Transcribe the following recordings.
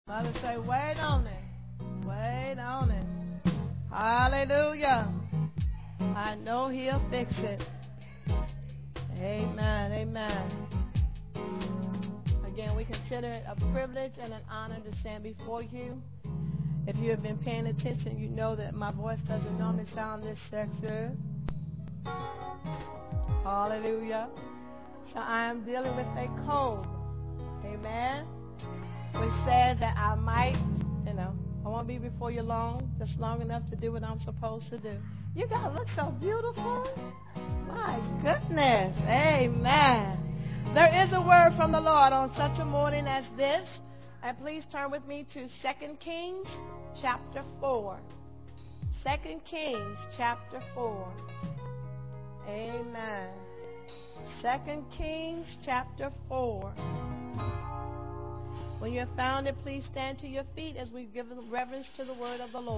Mother say, wait on it. Wait on it. Hallelujah. I know he'll fix it. Amen. Amen. Again, we consider it a privilege and an honor to stand before you. If you have been paying attention, you know that my voice doesn't normally sound this sexy. Hallelujah. So I am dealing with a cold. Amen. Which said that I might, I won't be before you long, just long enough to do what I'm supposed to do. You guys look so beautiful. My goodness. Amen. There is a word from the Lord on such a morning as this. And please turn with me to 2 Kings chapter 4. 2 Kings chapter 4. Amen. 2 Kings chapter 4. When you have found it, please stand to your feet as we give reverence to the word of the Lord.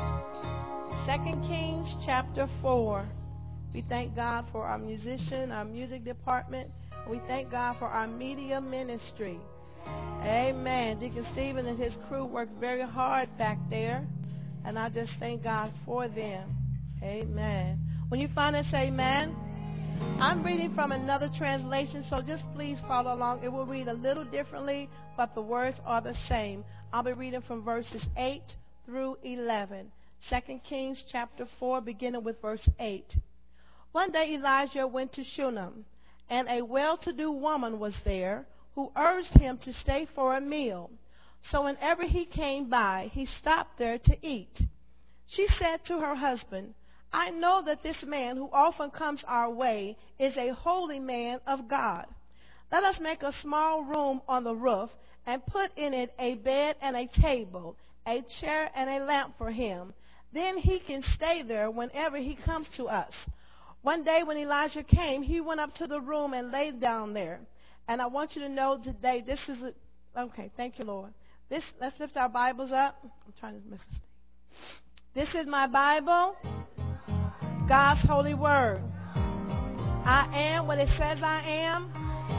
2 Kings chapter 4. We thank God for our musician, our music department. We thank God for our media ministry. Amen. Deacon Stephen and his crew worked very hard back there, and I just thank God for them. Amen. When you find it, say amen. I'm reading from another translation, so just please follow along. It will read a little differently, but the words are the same. I'll be reading from verses 8 through 11. 2 Kings chapter 4, beginning with verse 8. One day Elijah went to Shunem, and a well-to-do woman was there who urged him to stay for a meal. So whenever he came by, he stopped there to eat. She said to her husband, I know that this man who often comes our way is a holy man of God. Let us make a small room on the roof and put in it a bed and a table, a chair and a lamp for him. Then he can stay there whenever he comes to us. One day when Elijah came, he went up to the room and laid down there. And I want you to know today, okay, thank you, Lord. Let's lift our Bibles up. I'm trying to miss this. This is my Bible, God's holy word. I am what it says I am.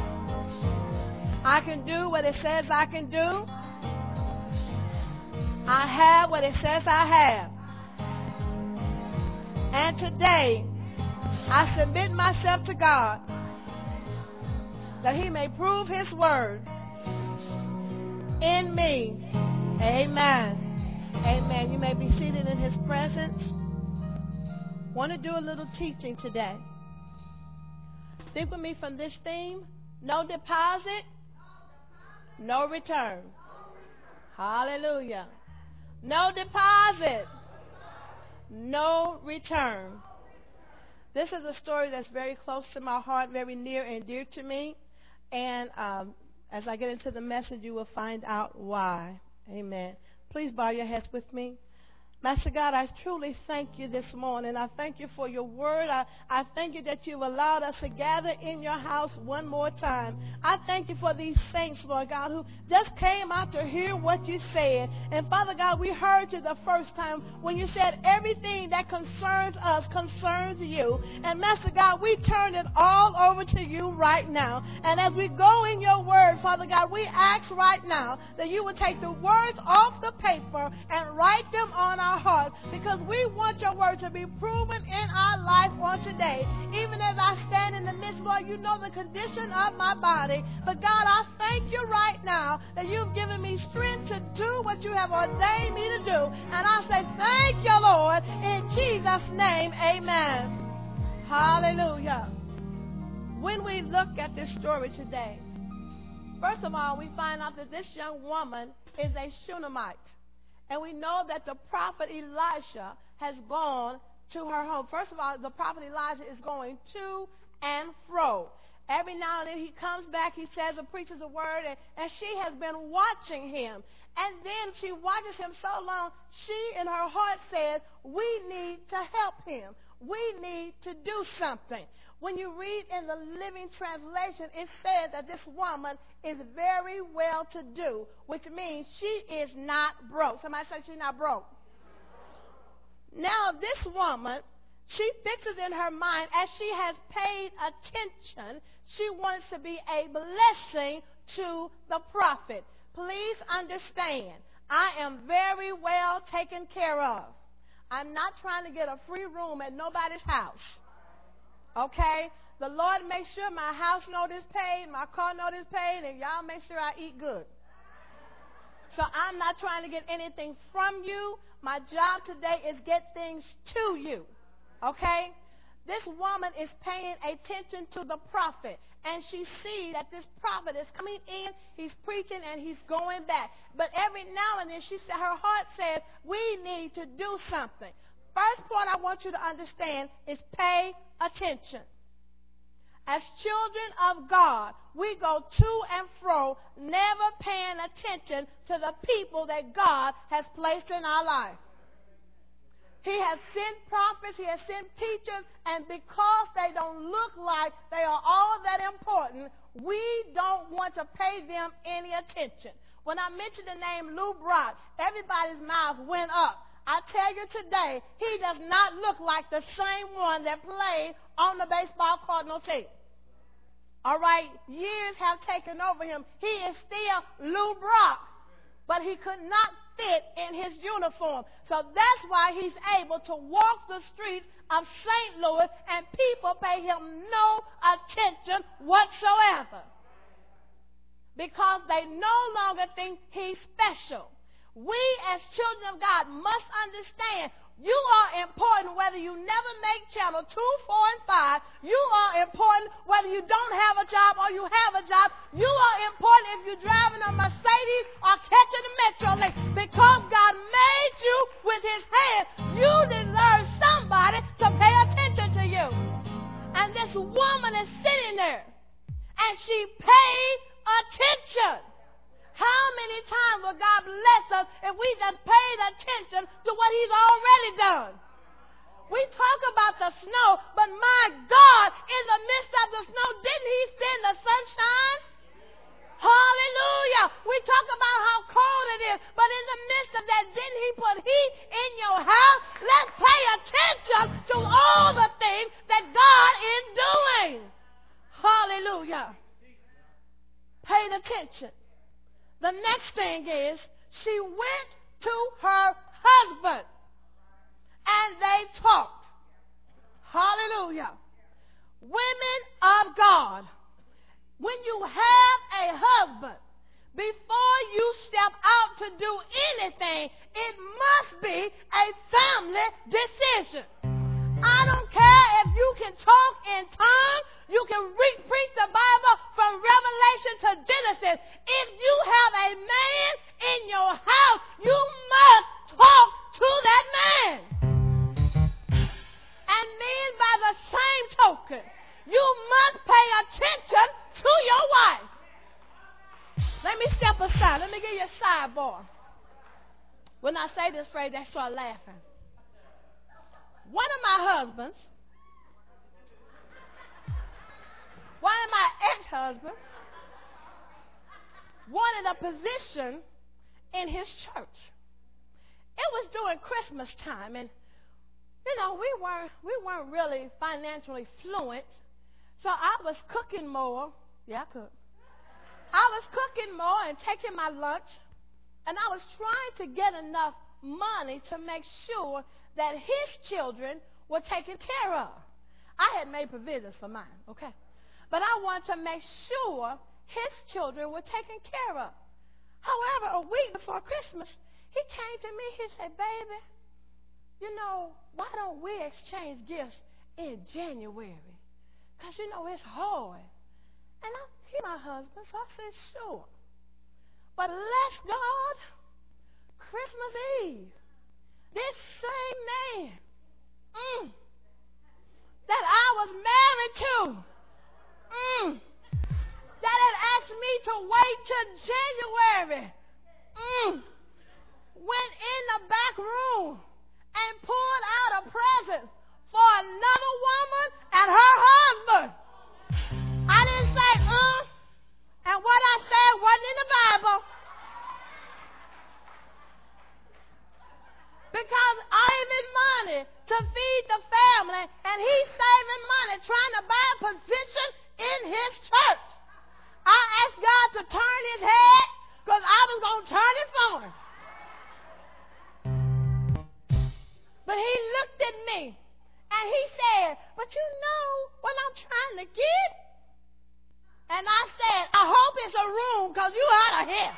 I can do what it says I can do. I have what it says I have. And today, I submit myself to God that he may prove his word in me. Amen. Amen. You may be seated in his presence. Want to do a little teaching today. Think with me from this theme. No deposit, no return. Hallelujah. No deposit, no return. This is a story that's very close to my heart, very near and dear to me. And as I get into the message, you will find out why. Amen. Please bow your heads with me. Master God, I truly thank you this morning. I thank you for your word. I thank you that you've allowed us to gather in your house one more time. I thank you for these saints, Lord God, who just came out to hear what you said. And Father God, we heard you the first time when you said everything that concerns us concerns you. And Master God, we turn it all over to you right now. And as we go in your word, Father God, we ask right now that you would take the words off the paper and write them on our heart, because we want your word to be proven in our life on today. Even as I stand in the midst, Lord, you know the condition of my body. But God, I thank you right now that you've given me strength to do what you have ordained me to do. And I say thank you, Lord, in Jesus' name, amen. Hallelujah. When we look at this story today, first of all, we find out that this young woman is a Shunammite. And we know that the prophet Elisha has gone to her home. First of all, the prophet Elijah is going to and fro. Every now and then he comes back, he says or preaches a word, and she has been watching him. And then she watches him so long, she in her heart says, we need to help him. We need to do something. When you read in the Living Translation, it says that this woman is very well to do, which means she is not broke. Somebody say she's not broke. Now, this woman, she fixes in her mind, as she has paid attention, she wants to be a blessing to the prophet. please understand, I am very well taken care of. I'm not trying to get a free room at nobody's house. Okay? The Lord makes sure my house note is paid, my car note is paid, and y'all make sure I eat good. So I'm not trying to get anything from you. My job today is get things to you. Okay? This woman is paying attention to the prophet, and she sees that this prophet is coming in, he's preaching, and he's going back. But every now and then, she said, her heart says, we need to do something. First point I want you to understand is pay attention. As children of God, we go to and fro, never paying attention to the people that God has placed in our life. He has sent prophets, he has sent teachers, and because they don't look like they are all that important, we don't want to pay them any attention. When I mentioned the name Lou Brock, everybody's mouth went up. I tell you today, he does not look like the same one that played on the baseball Cardinal team. All right, years have taken over him. He is still Lou Brock, but he could not fit in his uniform. So that's why he's able to walk the streets of St. Louis and people pay him no attention whatsoever because they no longer think he's special. We as children of God must understand you are important whether you never make channel 2, 4, and 5. You are important whether you don't have a job or you have a job. You are important if you're driving a Mercedes or catching a Metrolink. Because God made you with his hand, you deserve somebody to pay attention to you. And this woman is sitting there, and she paid attention. How many times will God bless us if we just paid attention to what he's already done? We talk about the snow, but my God, in the midst of the snow, didn't he send the sunshine? Hallelujah. We talk about how cold it is, but in the midst of that, didn't he put heat in your house? Let's pay attention to all the things that God is doing. Hallelujah. Paid attention. The next thing is she went to her husband and they talked. Hallelujah. Women of God, when you have a husband, before you step out to do anything, it must be a family decision. I don't care if you can talk in tongues. You can preach the Bible from Revelation to Genesis. If you have a man in your house, you must talk to that man. And men, by the same token, you must pay attention to your wife. Let me step aside. Let me give you a sidebar. When I say this phrase, they start laughing. One of my husbands, one of my ex-husbands, wanted a position in his church. It was during Christmas time, and you know, we weren't really financially fluent, so I was cooking more. Yeah, I cooked. I was cooking more and taking my lunch, and I was trying to get enough money to make sure that his children were taken care of. I had made provisions for mine, okay? But I wanted to make sure his children were taken care of. However, a week before Christmas, he came to me. He said, baby, you know, why don't we exchange gifts in January? Because, you know, it's hard. And he's my husband, so I said, sure. But bless God, Christmas Eve, this same man that I was married to, that had asked me to wait till January, went in the back room and pulled out a present for another woman and her husband. I didn't say, and what I said wasn't in the Bible. Because saving money to feed the family, and he's saving money trying to buy a position in his church. I asked God to turn his head because I was was going to turn it for him. But he looked at me and he said, but you know what I'm trying to get? And I said, I hope it's a room because you out of here.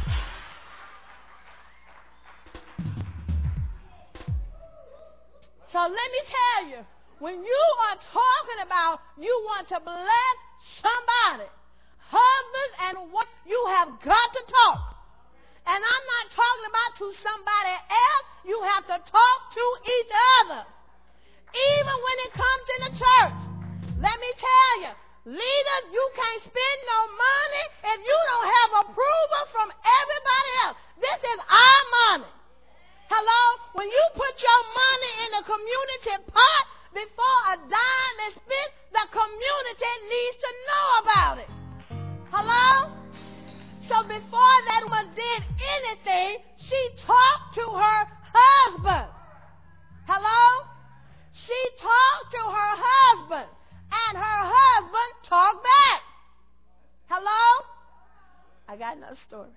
So let me tell you, when you are talking about you want to bless somebody, husbands and wives, you have got to talk. And I'm not talking about to somebody else. You have to talk to each other. Even when it comes in the church. Let me tell you, leaders, you can't spend no money if you don't have approval from everybody else. This is our money. Hello? When you put your money in the community pot before a dime is spent, the community needs to know about it. Hello? So before that one did anything, she talked to her husband. Hello? She talked to her husband, and her husband talked back. Hello? I got another story.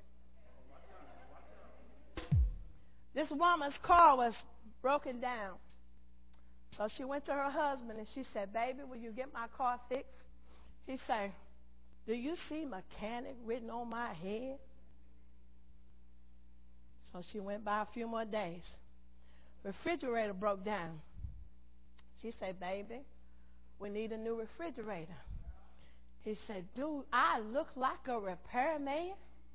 This woman's car was broken down. So she went to her husband and she said, baby, will you get my car fixed? He said, do you see mechanic written on my head? So she went by a few more days. Refrigerator broke down. She said, baby, we need a new refrigerator. He said, dude, I look like a repairman.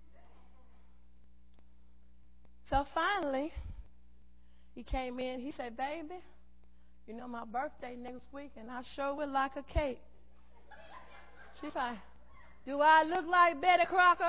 So finally, he came in. He said, baby, you know my birthday next week, and I sure would like a cake. She's like, do I look like Betty Crocker?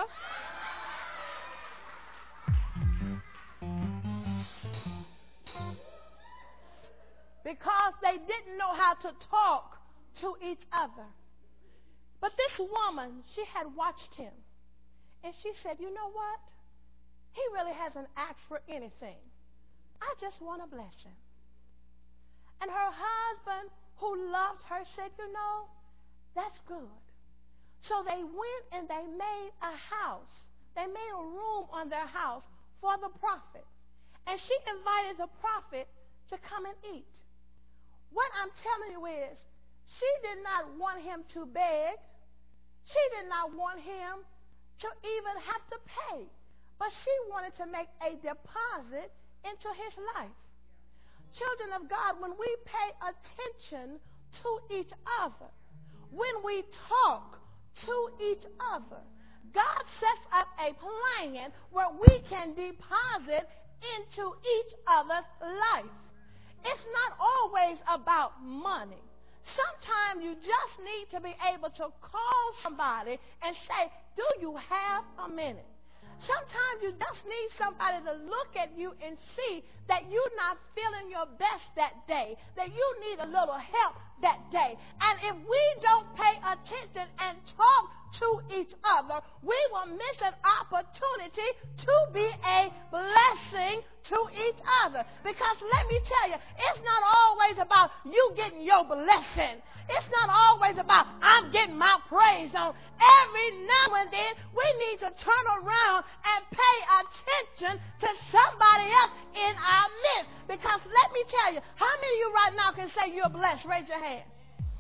Because they didn't know how to talk to each other. But this woman, she had watched him. And she said, you know what? He really hasn't asked for anything. I just want to bless him. And her husband, who loved her, said, you know, that's good. So they went and they made a house. They made a room on their house for the prophet. And she invited the prophet to come and eat. What I'm telling you is, she did not want him to beg. She did not want him to even have to pay. But she wanted to make a deposit into his life. Children of God, when we pay attention to each other, when we talk to each other, God sets up a plan where we can deposit into each other's life. It's not always about money. Sometimes you just need to be able to call somebody and say, do you have a minute? Sometimes you just need somebody to look at you and see that you're not feeling your best that day, that you need a little help that day. And if we don't pay attention and talk to each other, we will miss an opportunity to be a blessing to each other. Because let me tell you, it's not always about you getting your blessing. It's not always about I'm getting my praise on. Every now and then, we need to turn around and pay attention to somebody else in our midst. Because let me tell you, how many of you right now can say you're blessed? Raise your hand.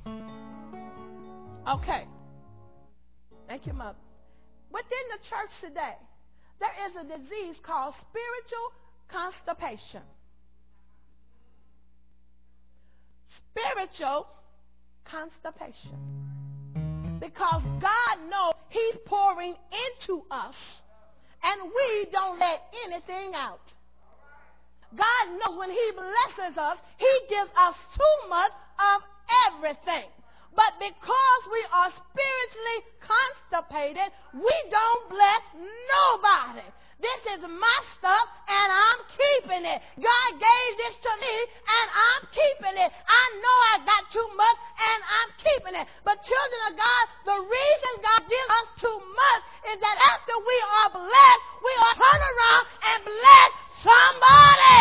Okay. Thank you, Mother. Within the church today, there is a disease called spiritual constipation. Spiritual constipation. Because God knows He's pouring into us, and we don't let anything out. God knows when He blesses us, He gives us too much of everything. But because we are spiritually constipated, we don't bless nobody. This is my stuff, and I'm keeping it. God gave this to me, and I'm keeping it. I know I got too much, and I'm keeping it. But children of God, the reason God gives us too much is that after we are blessed, we are turn around and bless somebody.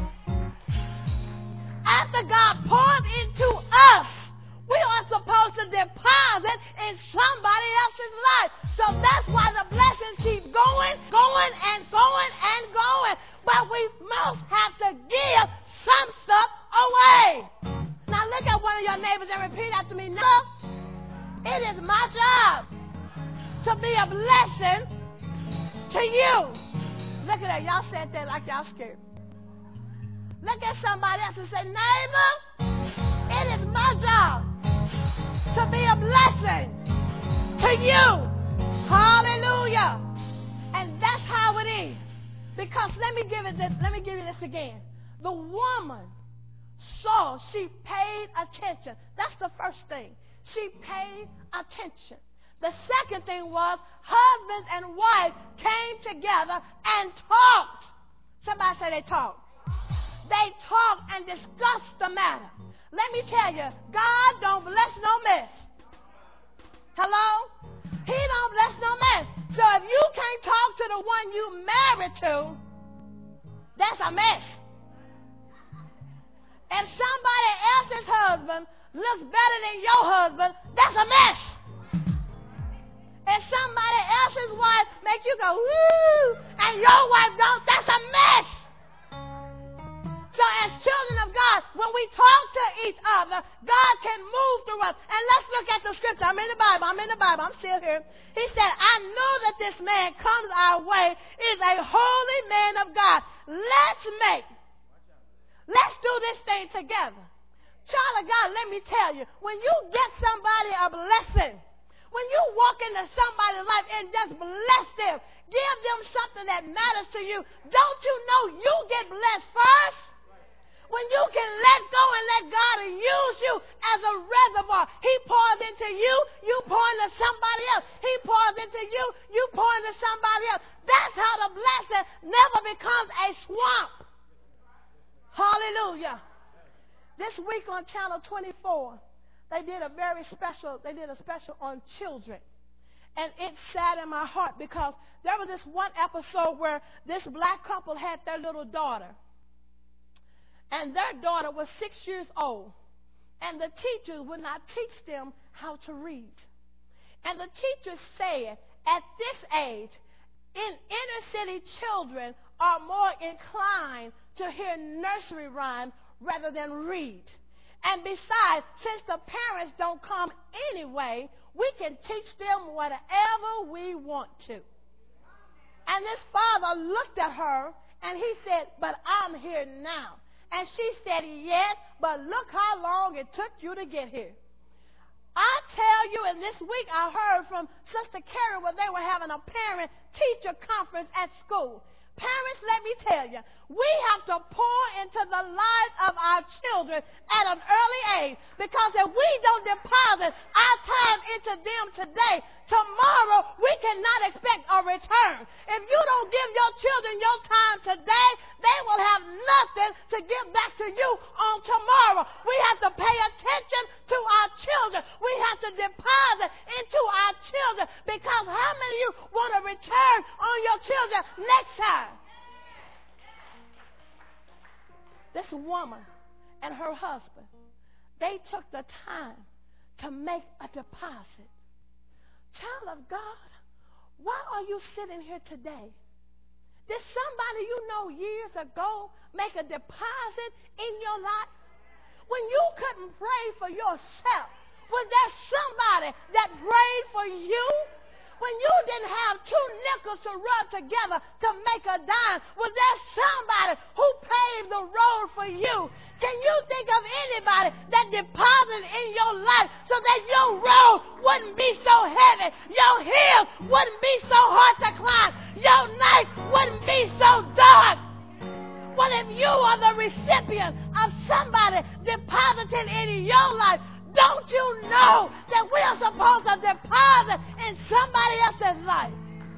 After God pours into us, we are supposed to deposit in somebody else's life. So that's why the blessings keep going a blessing to you. Look at that. Y'all said that like y'all scared. Look at somebody else and say, neighbor, it is my job to be a blessing to you. Hallelujah. And that's how it is. Because let me give you this again. The woman saw, she paid attention. That's the first thing. She paid attention. The second thing was husband and wife came together and talked. Somebody say they talked. They talked and discussed the matter. Let me tell you, God don't bless no mess. Hello? He don't bless no mess. So if you can't talk to the one you married to, that's a mess. If somebody else's husband looks better than your husband, that's a mess. If somebody else's wife make you go, woo, and your wife don't, that's a mess. So as children of God, when we talk to each other, God can move through us. And let's look at the scripture. I'm in the Bible. I'm still here. He said, I know that this man comes our way is a holy man of God. Let's do this thing together. Child of God, let me tell you, when you get somebody a blessing, when you walk into somebody's life and just bless them, give them something that matters to you, don't you know you get blessed first? When you can let go and let God use you as a reservoir, he pours into you, you pour into somebody else. He pours into you, you pour into somebody else. That's how the blessing never becomes a swamp. Hallelujah. This week on Channel 24, they did a special on children. And it saddened my heart because there was this one episode where this black couple had their little daughter. And their daughter was 6 years old. And the teachers would not teach them how to read. And the teachers said, at this age, inner city children are more inclined to hear nursery rhymes rather than read. And besides, since the parents don't come anyway, we can teach them whatever we want to. And this father looked at her and he said, but I'm here now. And she said, yes, but look how long it took you to get here. I tell you, and this week I heard from Sister Carrie where they were having a parent-teacher conference at school. Parents, let me tell you, we have to pour into the lives of our children at an early age, because if we don't deposit our time into them today, tomorrow we cannot expect a return. If you don't give your children your time today, they will have nothing to give back to you on tomorrow. We have to pay attention to our children. We have to deposit into our children, because how many of you want a return on your children next time? This woman and her husband, they took the time to make a deposit. Child of God, why are you sitting here today? Did somebody you know years ago make a deposit in your life? When you couldn't pray for yourself, was there somebody that prayed for you? When you didn't have 2 nickels to rub together to make a dime, was there somebody who paved the road for you? Can you think of anybody that deposited in your life so that your road wouldn't be so heavy, your hill wouldn't be so hard to climb, your night wouldn't be so dark? What if you are the recipient of somebody depositing in your life? Don't you know that we are supposed to deposit in somebody else's life?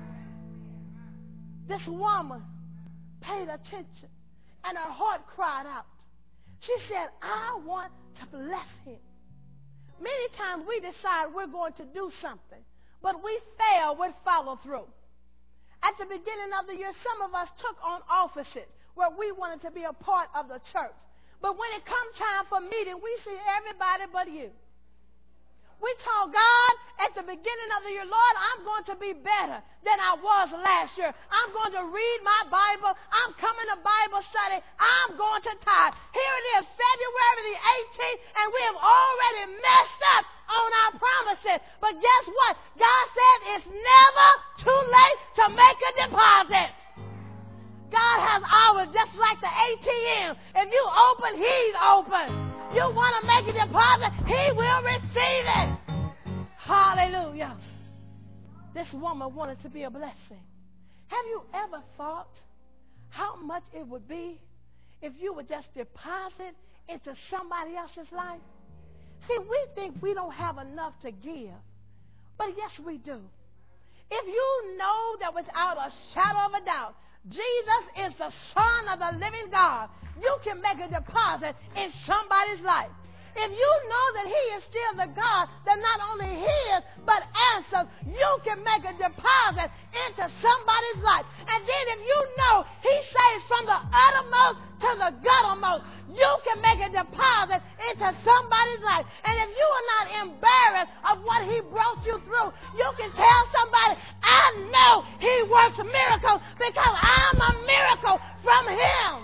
This woman paid attention and her heart cried out. She said, I want to bless him. Many times we decide we're going to do something, but we fail with follow through. At the beginning of the year, some of us took on offices where we wanted to be a part of the church. But when it comes time for meeting, we see everybody but you. We told God at the beginning of the year, Lord, I'm going to be better than I was last year. I'm going to read my Bible. I'm coming to Bible study. I'm going to tithe. Here it is, February the 18th, and we have already messed up on our promises. But guess what? God said it's never too late to make a deposit. God has hours just like the ATM. If you open, he's open. You want to make a deposit, he will receive it. Hallelujah. This woman wanted to be a blessing. Have you ever thought how much it would be if you would just deposit into somebody else's life? See, we think we don't have enough to give, but yes, we do. If you know that without a shadow of a doubt, Jesus is the Son of the living God, you can make a deposit in somebody's life. If you know that he is still the God that not only hears but answers, you can make a deposit into somebody's life. And then if you know he saves from the uttermost to the guttermost, you can make a deposit into somebody's life. And if you are not embarrassed of what he brought you through, you can tell somebody, I know he works miracles because I'm a miracle from him.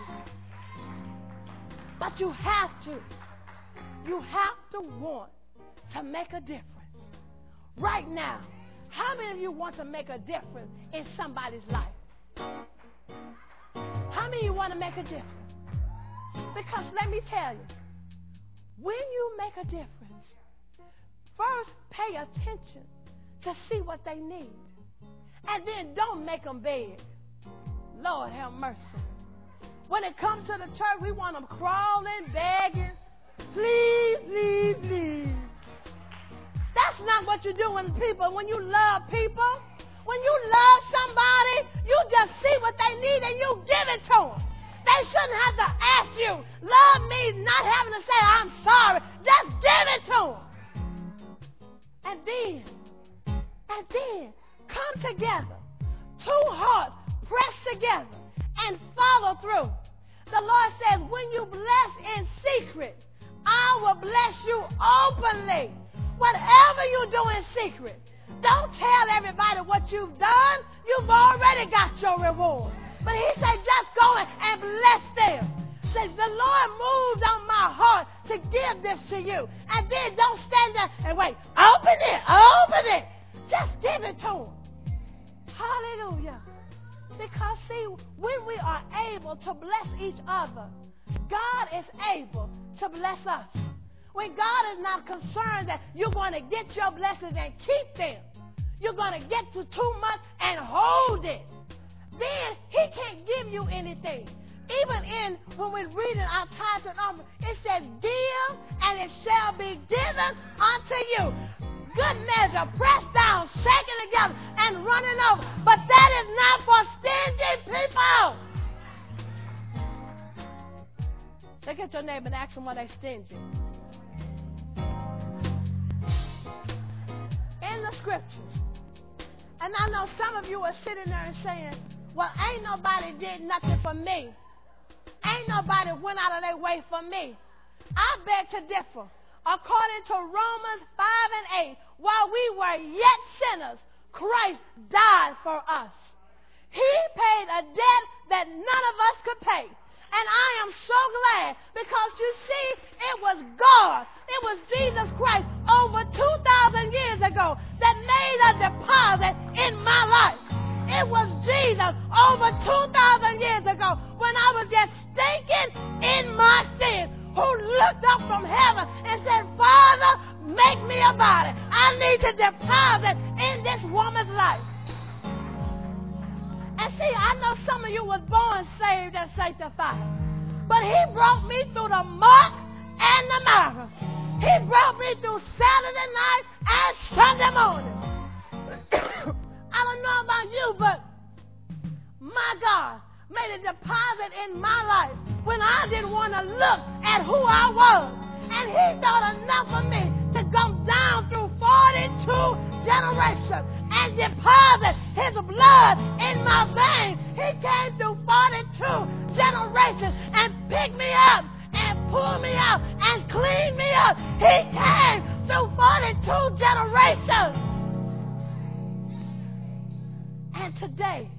But you have to. You have to want to make a difference. Right now, how many of you want to make a difference in somebody's life? How many of you want to make a difference? Because let me tell you, when you make a difference, first pay attention to see what they need. And then don't make them beg. Lord have mercy. When it comes to the church, we want them crawling, begging. Please, please, please. That's not what you do when you love people. When you love somebody, you just see what they need and you give it to them. They shouldn't have to ask you. Love means not having to say, I'm sorry. Just give it to them. And then come together. Two hearts press together and follow through. The Lord says, when you bless in secret, I will bless you openly. Whatever you do in secret, don't tell everybody what you've done. You've already got your reward. But he said, just go and bless them. Says, the Lord moved on my heart to give this to you. And then don't stand there and wait. Open it. Just give it to them. Hallelujah. Because see, when we are able to bless each other, God is able to bless us. When God is not concerned that you're going to get your blessings and keep them, you're going to get to too much and hold it, then he can't give you anything. Even when we're reading our tithes and offering, it says, give and it shall be given unto you. Good measure, pressed down, shaken together, and running over. But that is not for stingy people. Look at your neighbor and ask them why they're stingy. In the scriptures. And I know some of you are sitting there and saying, well, ain't nobody did nothing for me. Ain't nobody went out of their way for me. I beg to differ. According to Romans 5 and 8, while we were yet sinners, Christ died for us. He paid a debt that none of us could pay. And I am so glad because you see, it was God. It was Jesus Christ over 2,000 years ago that made a deposit in my life. It was Jesus over 2,000 years ago when I was just stinking in my sin who looked up from heaven and said, Father, make me a body. I need to deposit in this woman's life. And see, I know some of you was born saved and sanctified. But he brought me through the muck and the mire. He brought me through Saturday night and Sunday morning. I don't know about you, but my God made a deposit in my life when I didn't want to look at who I was. And he thought enough of me to come down through 42 generations and deposit his blood in my veins. He came through 42 generations and picked me up and pulled me out and cleaned me up. He came through 42 generations. And today,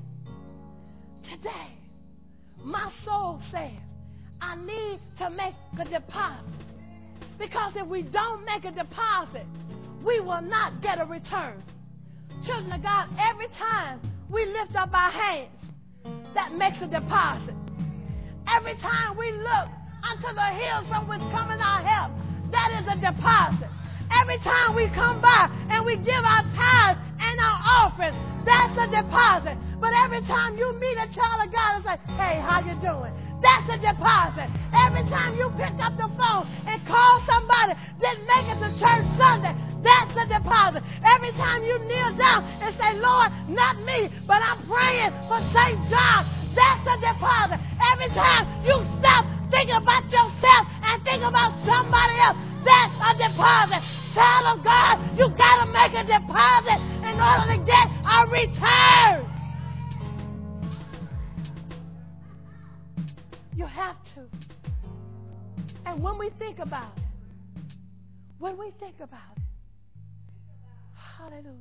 my soul says, I need to make a deposit. Because if we don't make a deposit, we will not get a return. Children of God, every time we lift up our hands, that makes a deposit. Every time we look unto the hills from which cometh our help, that is a deposit. Every time we come by and we give our tithes and our offering, that's a deposit. But every time you meet a child of God and say, hey, how you doing? That's a deposit. Every time you pick up the phone and call somebody, didn't make it to church Sunday, that's a deposit. Every time you kneel down and say, Lord, not me, but I'm praying for St. John, that's a deposit. Every time you stop thinking about yourself and think about somebody else, that's a deposit. Child of God, you got to make a deposit in order to get a return. You have to. And when we think about it, hallelujah,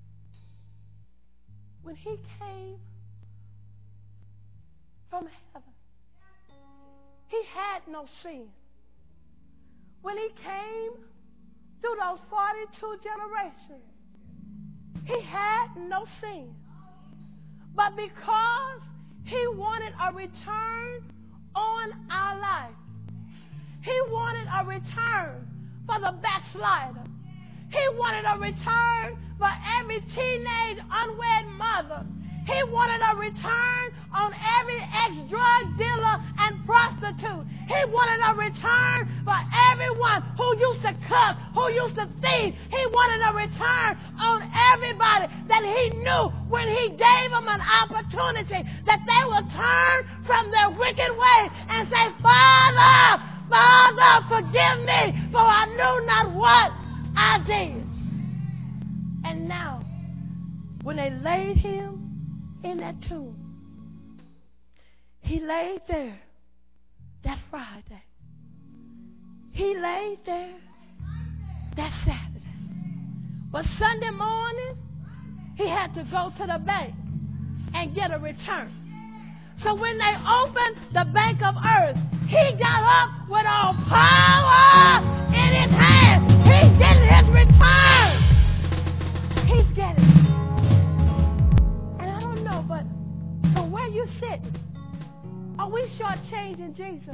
when he came from heaven, he had no sin. When he came through those 42 generations, he had no sin. But because he wanted a return on our life, he wanted a return for the backslider. He wanted a return for every teenage unwed mother. He wanted a return on every ex-drug dealer and prostitute. He wanted a return for everyone who used to cut, who used to thief. He wanted a return on everybody that he knew when he gave them an opportunity that they would turn from their wicked ways and say, Father, Father, forgive me, for I knew not what I did. And now, when they laid him in that tomb, he laid there that Friday. He laid there that Saturday. But Sunday morning, he had to go to the bank and get a return. So when they opened the bank of earth, he got up with all power in his hand. He's getting his return. He's getting it. And I don't know, but from where you sit, are we shortchanging Jesus?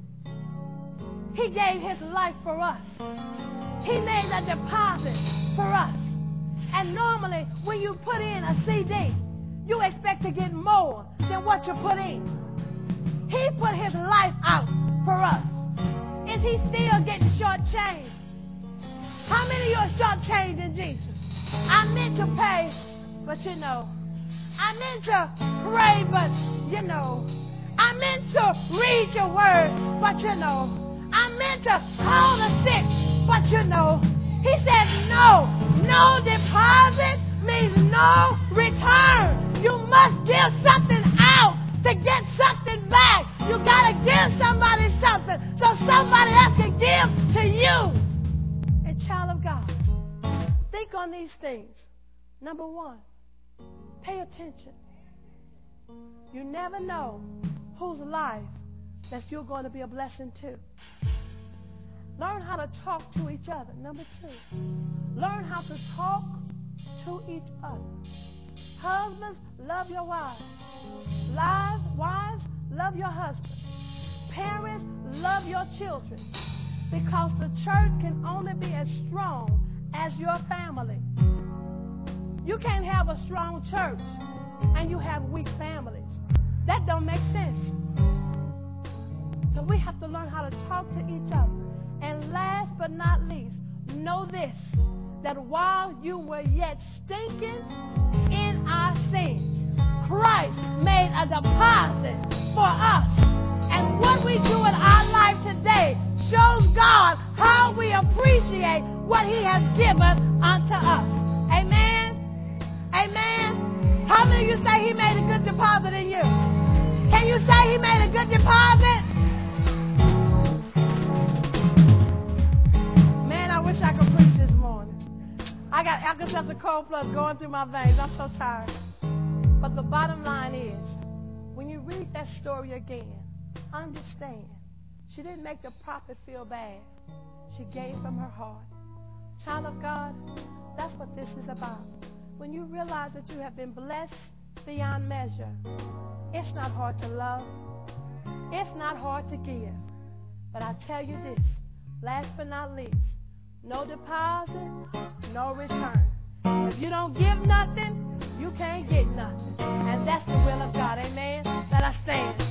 He gave his life for us. He made a deposit for us. And normally, when you put in a CD, you expect to get more than what you put in. He put his life out for us. Is he still getting shortchanged? How many of you are shortchanging Jesus? I meant to pay, but you know. I meant to pray, but you know. I meant to read your word, but you know. I meant to call the sick, but you know. He said no. No deposit means no return. You must give something out to get something back. You got to give somebody something so somebody else can give to you. And child of God, think on these things. Number one, pay attention. You never know whose life that you're going to be a blessing to. Learn how to talk to each other. Number two, learn how to talk to each other. Husbands, love your wives. Wives, love your husbands. Parents, love your children. Because the church can only be as strong as your family. You can't have a strong church and you have weak families. That don't make sense. So we have to learn how to talk to each other. And last but not least, know this, that while you were yet stinking in our sins, Christ made a deposit for us. And what we do in our life today shows God how we appreciate what he has given unto us. Amen? Amen? How many of you say he made a good deposit in you? Can you say he made a good deposit? Man, I wish I could preach this morning. I got Alka-Seltzer Cold Plus going through my veins. I'm so tired. But the bottom line is, when you read that story again, understand, she didn't make the prophet feel bad. She gave from her heart. Child of God, that's what this is about. When you realize that you have been blessed beyond measure, it's not hard to love. It's not hard to give. But I tell you this, last but not least, no deposit, no return. If you don't give nothing, you can't get nothing. And that's the will of God. Amen. Let us stand.